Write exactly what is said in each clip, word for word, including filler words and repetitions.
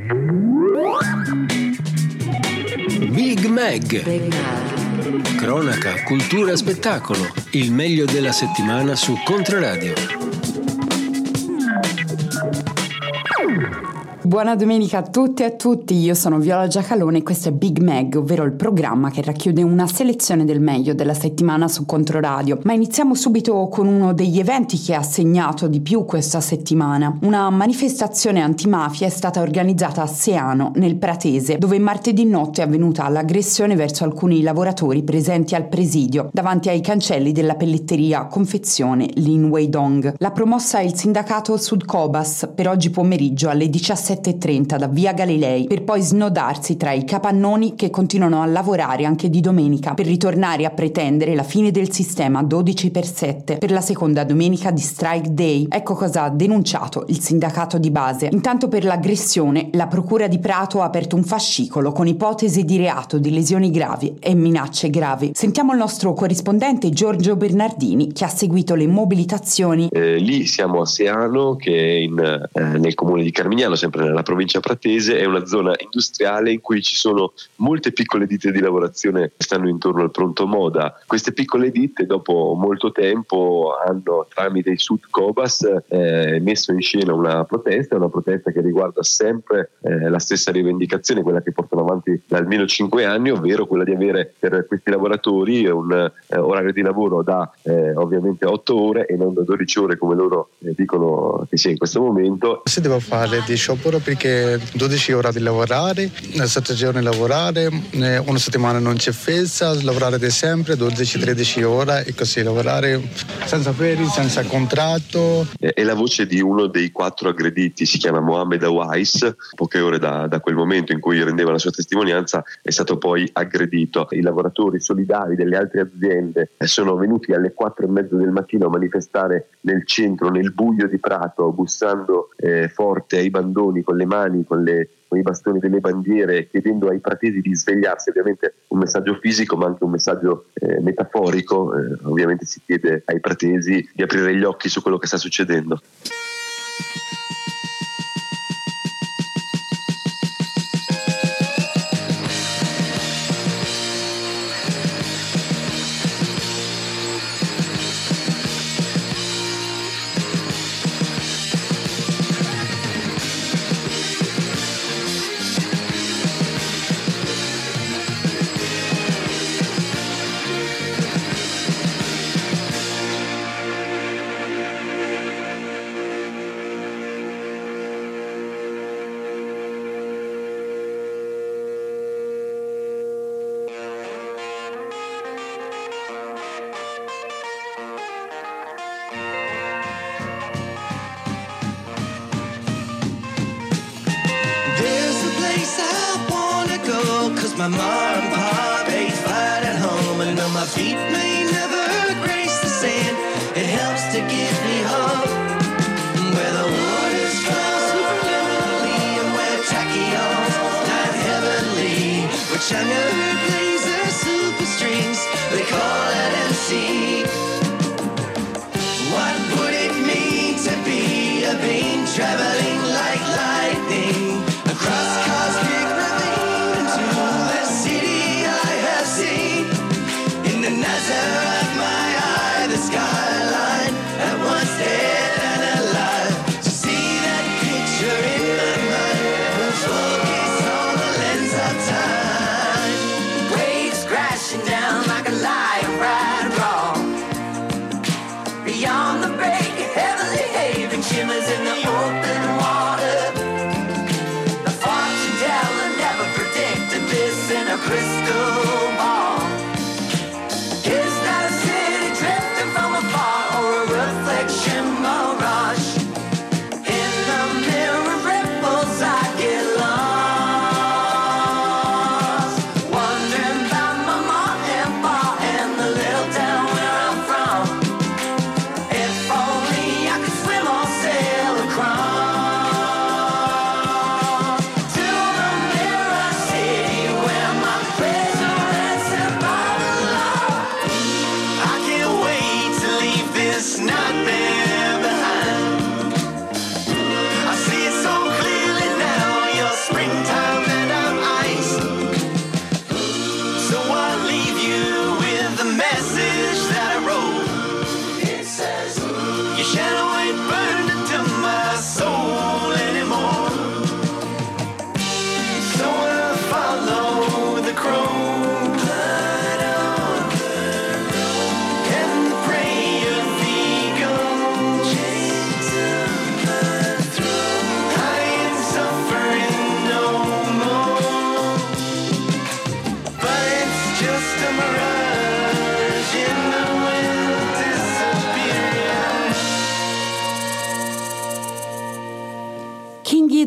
Big Mag. Cronaca, cultura, spettacolo. Il meglio della settimana su Controradio. Buona domenica a tutti e a tutti, io sono Viola Giacalone e questo è Big Mag, ovvero il programma che racchiude una selezione del meglio della settimana su Controradio. Ma iniziamo subito con uno degli eventi che ha segnato di più questa settimana. Una manifestazione antimafia è stata organizzata a Seano, nel Pratese, dove martedì notte è avvenuta l'aggressione verso alcuni lavoratori presenti al presidio, davanti ai cancelli della pelletteria confezione Lin Weidong. La promossa è il sindacato Sud Cobas per oggi pomeriggio alle diciassette e trenta da via Galilei, per poi snodarsi tra i capannoni che continuano a lavorare anche di domenica per ritornare a pretendere la fine del sistema dodici per sette per la seconda domenica di Strike Day. Ecco cosa ha denunciato il sindacato di base. Intanto, per l'aggressione la procura di Prato ha aperto un fascicolo con ipotesi di reato di lesioni gravi e minacce gravi. Sentiamo il nostro corrispondente Giorgio Bernardini che ha seguito le mobilitazioni. Eh, lì siamo a Seano, che è in, eh, nel comune di Carmignano, sempre nella provincia pratese. È una zona industriale in cui ci sono molte piccole ditte di lavorazione che stanno intorno al pronto moda. Queste piccole ditte dopo molto tempo hanno, tramite il Sud Cobas, eh, messo in scena una protesta, una protesta che riguarda sempre eh, la stessa rivendicazione, quella che portano avanti da almeno cinque anni, ovvero quella di avere per questi lavoratori un eh, orario di lavoro da eh, ovviamente otto ore e non da dodici ore come loro eh, dicono che sia in questo momento. Si deve fare di sciopero perché dodici ore di lavorare, sette giorni lavorare, una settimana non c'è festa, lavorare di sempre dodici tredici ore e così lavorare senza ferie, senza contratto. È la voce di uno dei quattro aggrediti, si chiama Mohamed Awais. Poche ore da, da quel momento in cui rendeva la sua testimonianza è stato poi aggredito. I lavoratori solidari delle altre aziende sono venuti alle quattro e mezza del mattino a manifestare nel centro, nel buio di Prato, bussando eh, forte ai bandoni con le mani, con, le, con i bastoni delle bandiere, chiedendo ai pratesi di svegliarsi. Ovviamente un messaggio fisico ma anche un messaggio eh, metaforico. Eh, ovviamente si chiede ai pratesi di aprire gli occhi su quello che sta succedendo. My mom and pop ain't fine at home, and though my feet may never grace the sand, it helps to get me home. Where the waters flow superliminally, and where tachyons lie heavenly, where China plays their super strings, they call it M C. What would it mean to be a being traveling like lightning across cosmic ravine into the city I have seen in the Nazareth?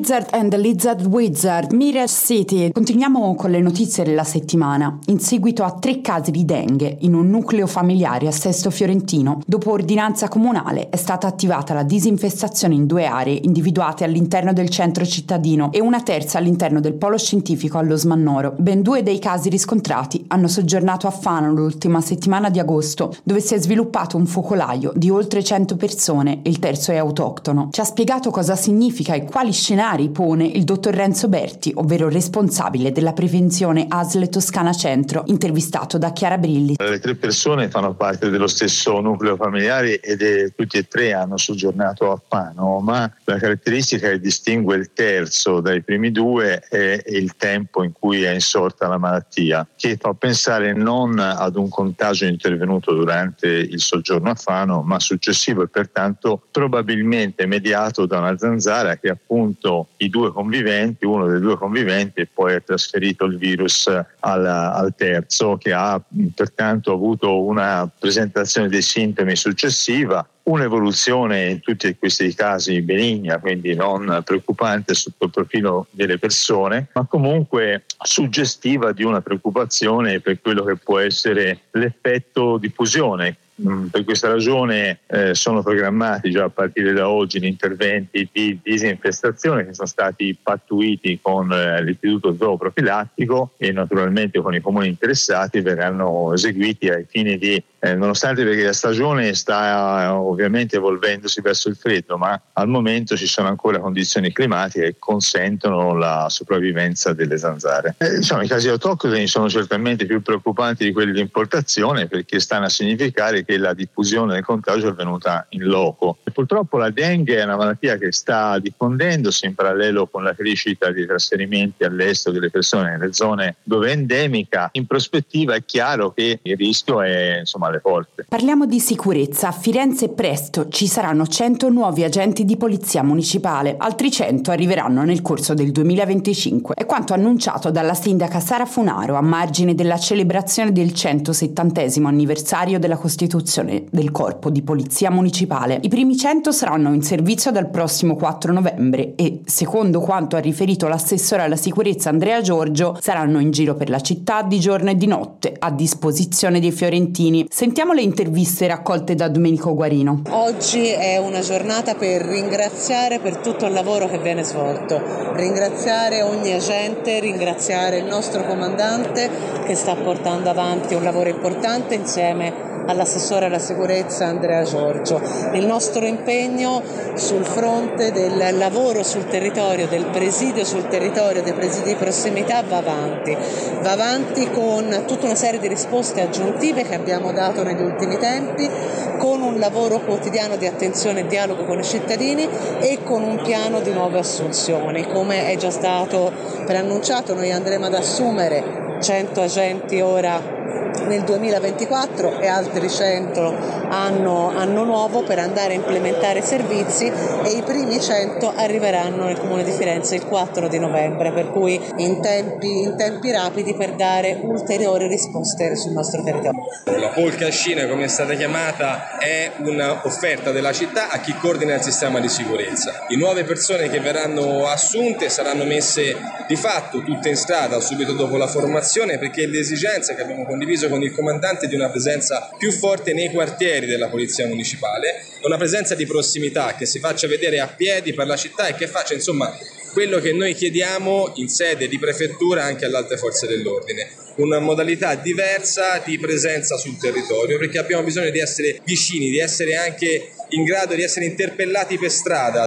Lizard and the Lizard Wizard, Mirror City. Continuiamo con le notizie della settimana. In seguito a tre casi di dengue in un nucleo familiare a Sesto Fiorentino, dopo ordinanza comunale è stata attivata la disinfestazione in due aree individuate all'interno del centro cittadino e una terza all'interno del polo scientifico allo Smannoro. Ben due dei casi riscontrati hanno soggiornato a Fano l'ultima settimana di agosto, dove si è sviluppato un focolaio di oltre cento persone e il terzo è autoctono. Ci ha spiegato cosa significa e quali scenari pone il dottor Renzo Berti, ovvero responsabile della prevenzione A S L Toscana Centro, intervistato da Chiara Brilli. Le tre persone fanno parte dello stesso nucleo familiare ed è, tutti e tre hanno soggiornato a Fano, ma la caratteristica che distingue il terzo dai primi due è il tempo in cui è insorta la malattia, che fa pensare non ad un contagio intervenuto durante il soggiorno a Fano, ma successivo e pertanto probabilmente mediato da una zanzara che appunto i due conviventi, uno dei due conviventi, poi ha trasferito il virus al, al terzo, che ha pertanto avuto una presentazione dei sintomi successiva, un'evoluzione in tutti questi casi benigna, quindi non preoccupante sotto il profilo delle persone, ma comunque suggestiva di una preoccupazione per quello che può essere l'effetto diffusione. Per questa ragione eh, sono programmati già a partire da oggi gli interventi di disinfestazione che sono stati pattuiti con eh, l'istituto zooprofilattico e naturalmente con i comuni interessati verranno eseguiti ai fini di, eh, nonostante perché la stagione sta eh, ovviamente evolvendosi verso il freddo, ma al momento ci sono ancora condizioni climatiche che consentono la sopravvivenza delle zanzare. Eh, diciamo, i casi autoctoni sono certamente più preoccupanti di quelli di importazione, perché stanno a significare che la diffusione del contagio è avvenuta in loco. E purtroppo la dengue è una malattia che sta diffondendosi in parallelo con la crescita dei trasferimenti all'estero delle persone nelle zone dove è endemica. In prospettiva è chiaro che il rischio è insomma alle porte. Parliamo di sicurezza. A Firenze presto ci saranno cento nuovi agenti di polizia municipale, altri cento arriveranno nel corso del duemilaventicinque. È quanto annunciato dalla sindaca Sara Funaro a margine della celebrazione del centosettantesimo anniversario della Costituzione del Corpo di Polizia Municipale. I primi cento saranno in servizio dal prossimo quattro novembre e, secondo quanto ha riferito l'assessore alla sicurezza Andrea Giorgio, saranno in giro per la città di giorno e di notte a disposizione dei fiorentini. Sentiamo le interviste raccolte da Domenico Guarino. Oggi è una giornata per ringraziare per tutto il lavoro che viene svolto, ringraziare ogni agente, ringraziare il nostro comandante che sta portando avanti un lavoro importante insieme all'assessore alla sicurezza Andrea Giorgio. Il nostro impegno sul fronte del lavoro sul territorio, del presidio sul territorio, dei presidi di prossimità va avanti, va avanti con tutta una serie di risposte aggiuntive che abbiamo dato negli ultimi tempi, con un lavoro quotidiano di attenzione e dialogo con i cittadini e con un piano di nuove assunzioni. Come è già stato preannunciato, noi andremo ad assumere cento agenti ora nel duemilaventiquattro e altri cento anno, anno nuovo per andare a implementare i servizi, e i primi cento arriveranno nel Comune di Firenze il quattro di novembre, per cui in tempi, in tempi rapidi per dare ulteriori risposte sul nostro territorio. La polka scena, come è stata chiamata, è un'offerta della città a chi coordina il sistema di sicurezza. Le nuove persone che verranno assunte saranno messe di fatto tutte in strada subito dopo la formazione, perché l'esigenza che abbiamo condiviso con il comandante di una presenza più forte nei quartieri della polizia municipale, una presenza di prossimità che si faccia vedere a piedi per la città e che faccia insomma quello che noi chiediamo in sede di prefettura anche alle altre forze dell'ordine, una modalità diversa di presenza sul territorio, perché abbiamo bisogno di essere vicini, di essere anche in grado di essere interpellati per strada.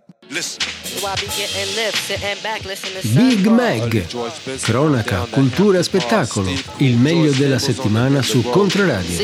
Big Mag, cronaca, cultura, spettacolo, il meglio della settimana su Controradio.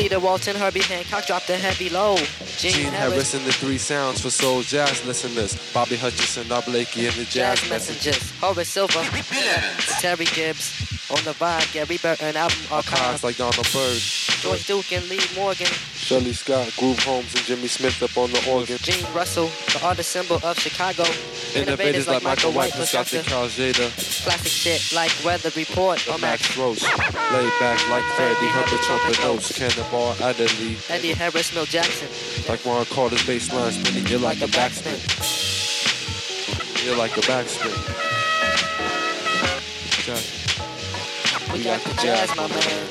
Gene Harris and the three sounds for soul jazz listeners. Bobby Hutcherson, Bob Blakey and the Jazz Messengers. Horace Silver, Terry Gibbs on the vibe. Gary Burton album archives like Donald Byrd. George Duke and Lee Morgan. Shirley Scott, Groove Holmes and Jimmy Smith up on the organ. Gene Russell, the artist symbol of Chicago. Innovators like Michael White, Pascal Carl Jada. Classic shit like Weather Report or Max Roach. Laid back like Freddie Hubbard, trumpet notes. Cannonball Adderley. Eddie Harris, Mill Jackson. Like Warren Carter's bass line spinning, you're like a backspin. You're like a backspin. got the jazz, my man.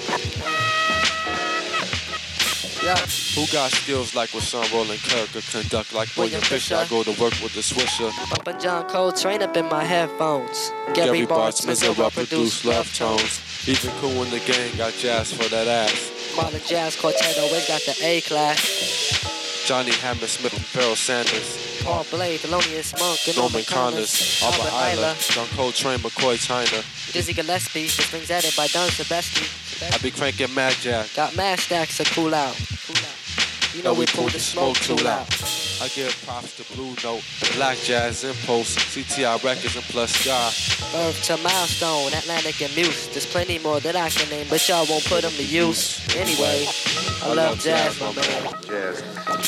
Yeah. Who got skills like Rashawn Roland Kirk or conduct like William Fisher? I go to work with the Swisher. Bumpin' John Coltrane up in my headphones. Gary, Gary Bartz, Mizera produce love tones. Even Cool in the gang got jazz for that ass. Marlon Jazz Quartet always got the A class. Johnny Hammersmith and Pharoah Sanders. Paul Blade, Thelonious Monk, and Norman Connors, Albert Eiler, John Coltrane, McCoy Tyner, Dizzy Gillespie, the strings added by Don Sebesti. I be cranking Mad Jack. Got mad stacks to cool out. Cool out. You know, know we, we pulled the smoke too loud. I give props to Blue Note, Black Jazz Impulse, C T I Records, and Plus Sky. Birth to Milestone, Atlantic and Muse. There's plenty more that I can name, but y'all won't put them to use. Anyway, I, I love, love jazz, jazz, my man. Jazz.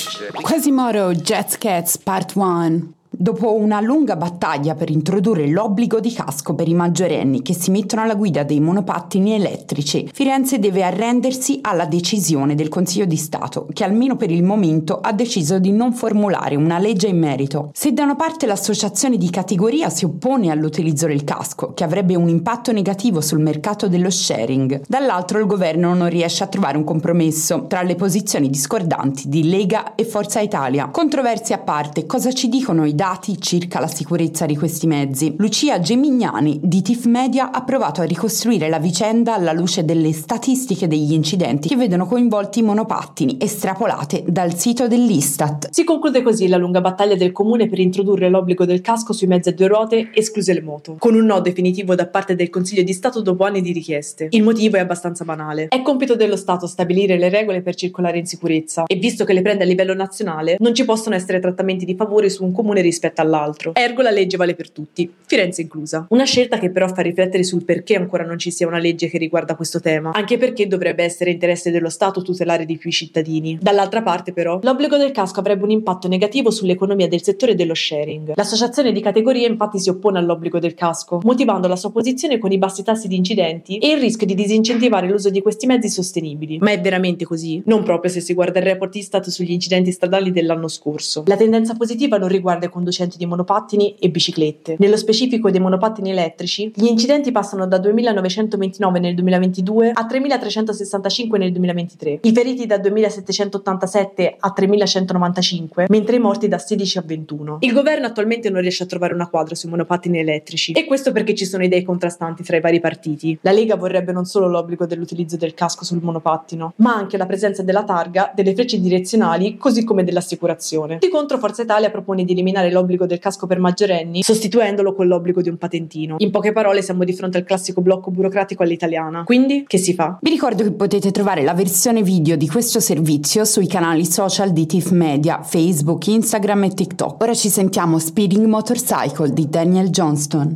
Quasimodo Jazz Cats Part uno. Dopo una lunga battaglia per introdurre l'obbligo di casco per i maggiorenni che si mettono alla guida dei monopattini elettrici, Firenze deve arrendersi alla decisione del Consiglio di Stato, che almeno per il momento ha deciso di non formulare una legge in merito. Se da una parte l'associazione di categoria si oppone all'utilizzo del casco, che avrebbe un impatto negativo sul mercato dello sharing, dall'altro il governo non riesce a trovare un compromesso tra le posizioni discordanti di Lega e Forza Italia. Controversie a parte, cosa ci dicono i dati circa la sicurezza di questi mezzi? Lucia Gemignani di T I F Media ha provato a ricostruire la vicenda alla luce delle statistiche degli incidenti che vedono coinvolti i monopattini estrapolate dal sito dell'Istat. Si conclude così la lunga battaglia del comune per introdurre l'obbligo del casco sui mezzi a due ruote, escluse le moto, con un no definitivo da parte del Consiglio di Stato dopo anni di richieste. Il motivo è abbastanza banale. È compito dello Stato stabilire le regole per circolare in sicurezza e visto che le prende a livello nazionale non ci possono essere trattamenti di favore su un comune rispetto all'altro. Ergo la legge vale per tutti, Firenze inclusa. Una scelta che però fa riflettere sul perché ancora non ci sia una legge che riguarda questo tema, anche perché dovrebbe essere interesse dello Stato tutelare di più i cittadini. Dall'altra parte però, l'obbligo del casco avrebbe un impatto negativo sull'economia del settore dello sharing. L'associazione di categoria infatti si oppone all'obbligo del casco, motivando la sua posizione con i bassi tassi di incidenti e il rischio di disincentivare l'uso di questi mezzi sostenibili. Ma è veramente così? Non proprio se si guarda il report Istat sugli incidenti stradali dell'anno scorso. La tendenza positiva non riguarda i conducenti di monopattini e biciclette. Nello specifico dei monopattini elettrici, gli incidenti passano da duemilanovecentoventinove nel duemilaventidue a tremilatrecentosessantacinque nel duemilaventitré, i feriti da duemilasettecentottantasette a tremilacentonovantacinque, mentre i morti da sedici a ventuno. Il governo attualmente non riesce a trovare una quadra sui monopattini elettrici, e questo perché ci sono idee contrastanti fra i vari partiti. La Lega vorrebbe non solo l'obbligo dell'utilizzo del casco sul monopattino, ma anche la presenza della targa, delle frecce direzionali, così come dell'assicurazione. Di contro, Forza Italia propone di eliminare l'obbligo del casco per maggiorenni, sostituendolo con l'obbligo di un patentino. In poche parole siamo di fronte al classico blocco burocratico all'italiana. Quindi, che si fa? Vi ricordo che potete trovare la versione video di questo servizio sui canali social di T I F Media, Facebook, Instagram e TikTok. Ora ci sentiamo Speeding Motorcycle di Daniel Johnston.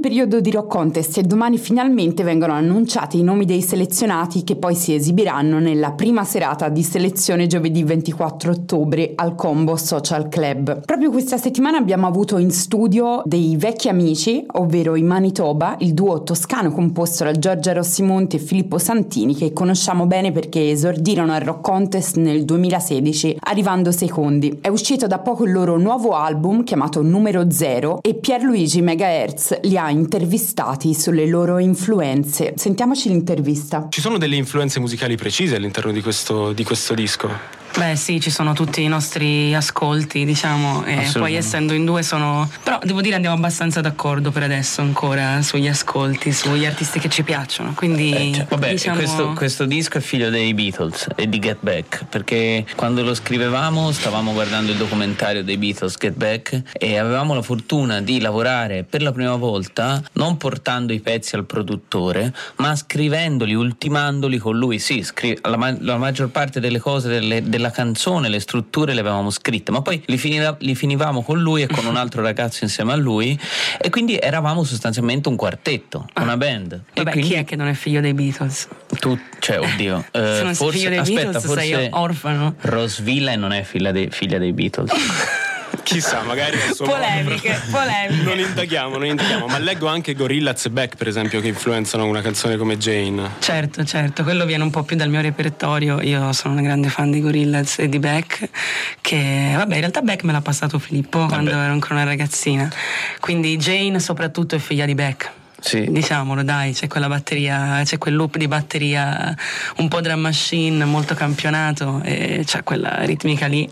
periodo di Rock Contest e domani finalmente vengono annunciati i nomi dei selezionati che poi si esibiranno nella prima serata di selezione giovedì ventiquattro ottobre al Combo Social Club. Proprio questa settimana abbiamo avuto in studio dei vecchi amici, ovvero i Manitoba, il duo toscano composto da Giorgia Rossimonti e Filippo Santini, che conosciamo bene perché esordirono al Rock Contest nel duemilasedici arrivando secondi. È uscito da poco il loro nuovo album chiamato Numero Zero e Pierluigi Megahertz li ha intervistati sulle loro influenze. Sentiamoci l'intervista. Ci sono delle influenze musicali precise all'interno di questo, di questo disco? Beh sì, ci sono tutti i nostri ascolti, diciamo, e poi essendo in due sono... Però devo dire andiamo abbastanza d'accordo per adesso ancora sugli ascolti, sugli artisti che ci piacciono, quindi eh, cioè, vabbè, diciamo... questo, questo disco è figlio dei Beatles e di Get Back, perché quando lo scrivevamo stavamo guardando il documentario dei Beatles, Get Back, e avevamo la fortuna di lavorare per la prima volta non portando i pezzi al produttore, ma scrivendoli, ultimandoli con lui. Sì, scri- la, ma- la maggior parte delle cose delle, della la canzone, le strutture le avevamo scritte, ma poi li, finiva, li finivamo con lui e con un altro ragazzo insieme a lui, e quindi eravamo sostanzialmente un quartetto, ah. una band. Vabbè, e quindi... chi è che non è figlio dei Beatles? Tu, cioè, oddio. Se eh, non forse, sei figlio dei aspetta, Beatles forse sei orfano. Rose Villain non è figlia dei, figlia dei Beatles. Chissà, magari è solo polemiche, polemiche. Non indaghiamo, non indaghiamo, ma leggo anche Gorillaz e Beck, per esempio, che influenzano una canzone come Jane. Certo, certo, quello viene un po' più dal mio repertorio. Io sono una grande fan di Gorillaz e di Beck, che vabbè, in realtà Beck me l'ha passato Filippo vabbè. quando ero ancora una ragazzina. Quindi Jane soprattutto è figlia di Beck. Sì. Diciamolo, dai, c'è quella batteria, c'è quel loop di batteria un po' drum machine, molto campionato, e c'è quella ritmica lì.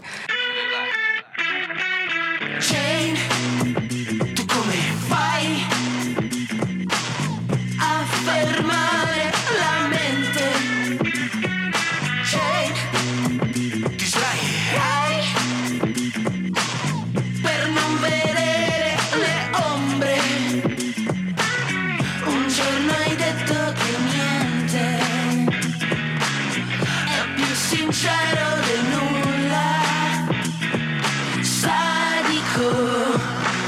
Jane, tu come fai a fermare la mente? Jane, ti sbaglierai per non vedere le ombre. Un giorno hai detto che niente è più sincero del nulla. Sadico,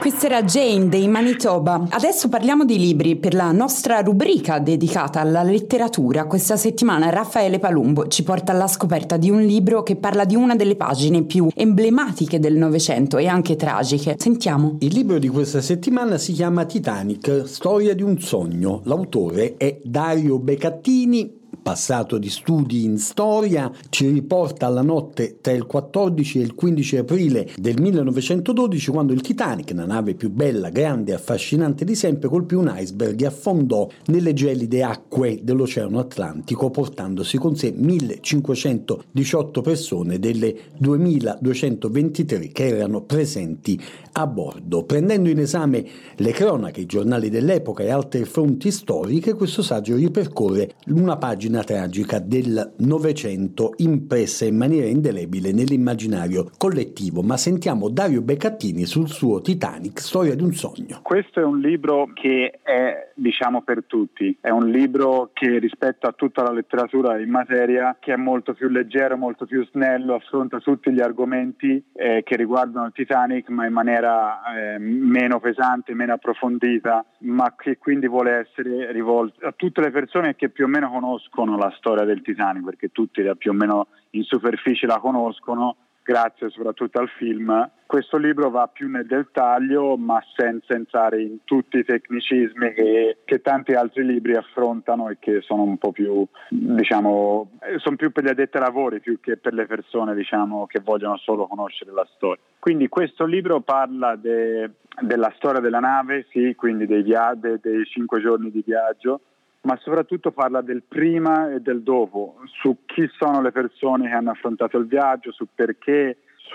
Questa era Jane dei Manitoba. Adesso parliamo di libri per la nostra rubrica dedicata alla letteratura. Questa settimana Raffaele Palumbo ci porta alla scoperta di un libro che parla di una delle pagine più emblematiche del Novecento e anche tragiche. Sentiamo. Il libro di questa settimana si chiama Titanic, storia di un sogno. L'autore è Dario Becattini. Passato di studi in storia, ci riporta alla notte tra il quattordici e il quindici aprile del millenovecentododici, quando il Titanic, la nave più bella, grande e affascinante di sempre, colpì un iceberg e affondò nelle gelide acque dell'Oceano Atlantico, portandosi con sé millecinquecentodiciotto persone delle duemiladuecentoventitré che erano presenti a bordo. Prendendo in esame le cronache, i giornali dell'epoca e altre fonti storiche, questo saggio ripercorre una pagina tragica del Novecento impressa in maniera indelebile nell'immaginario collettivo. Ma sentiamo Dario Becattini sul suo Titanic, storia di un sogno. Questo è un libro che è, diciamo, per tutti. È un libro che, rispetto a tutta la letteratura in materia, che è molto più leggero, molto più snello, affronta tutti gli argomenti eh, che riguardano il Titanic, ma in maniera eh, meno pesante, meno approfondita, ma che quindi vuole essere rivolto a tutte le persone che più o meno conoscono la storia del Titanic, perché tutti più o meno in superficie la conoscono, grazie soprattutto al film. Questo libro va più nel dettaglio, ma senza entrare in tutti i tecnicismi che, che tanti altri libri affrontano e che sono un po' più, diciamo, sono più per gli addetti ai lavori più che per le persone, diciamo, che vogliono solo conoscere la storia. Quindi questo libro parla de, della storia della nave, sì, quindi dei, via- de, dei cinque giorni di viaggio, ma soprattutto parla del prima e del dopo, su chi sono le persone che hanno affrontato il viaggio, su perché,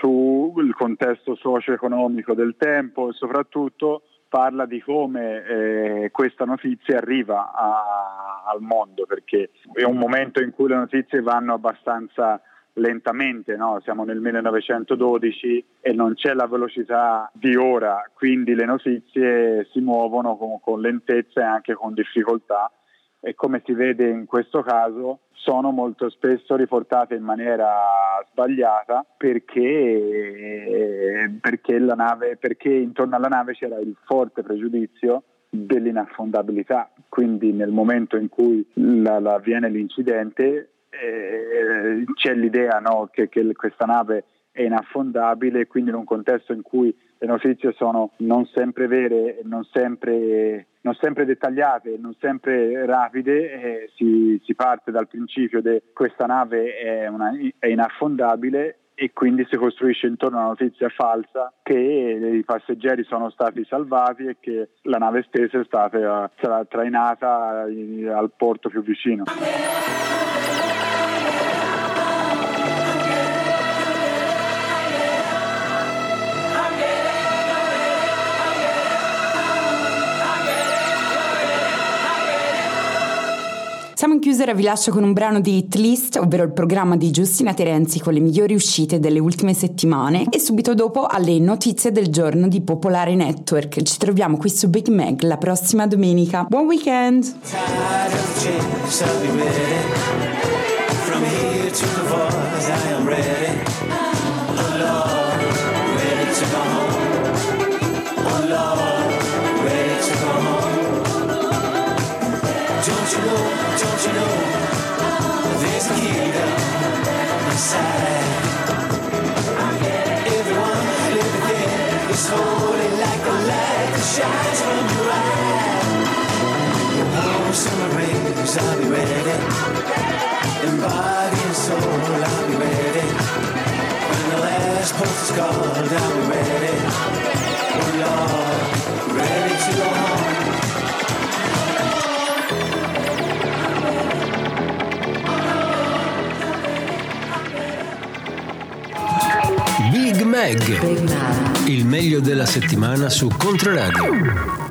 sul contesto socio-economico del tempo, e soprattutto parla di come eh, questa notizia arriva a, al mondo, perché è un momento in cui le notizie vanno abbastanza lentamente, no? Siamo nel millenovecentododici e non c'è la velocità di ora, quindi le notizie si muovono con, con lentezza e anche con difficoltà, e come si vede in questo caso sono molto spesso riportate in maniera sbagliata perché, perché, la nave, perché intorno alla nave c'era il forte pregiudizio dell'inaffondabilità. Quindi nel momento in cui la, la avviene l'incidente eh, c'è l'idea, no, che, che questa nave è inaffondabile, quindi in un contesto in cui le notizie sono non sempre vere, non sempre, non sempre dettagliate, non sempre rapide, eh, si, si parte dal principio che questa nave è, una, è inaffondabile, e quindi si costruisce intorno a una notizia falsa che i passeggeri sono stati salvati e che la nave stessa è stata trainata al porto più vicino. Siamo in chiusura, vi lascio con un brano di Hit List, ovvero il programma di Giustina Terenzi con le migliori uscite delle ultime settimane, e subito dopo alle notizie del giorno di Popolare Network. Ci troviamo qui su Big Mag la prossima domenica. Buon weekend! Don't you know, don't you know, there's a kingdom inside. Everyone living there is holy like the light that shines from your eye. Oh, summer rains, I'll be ready. In body and soul, I'll be ready. When the last post is called, I'll be ready. Oh Lord, ready to go home. Big Mag, il meglio della settimana su Controradio.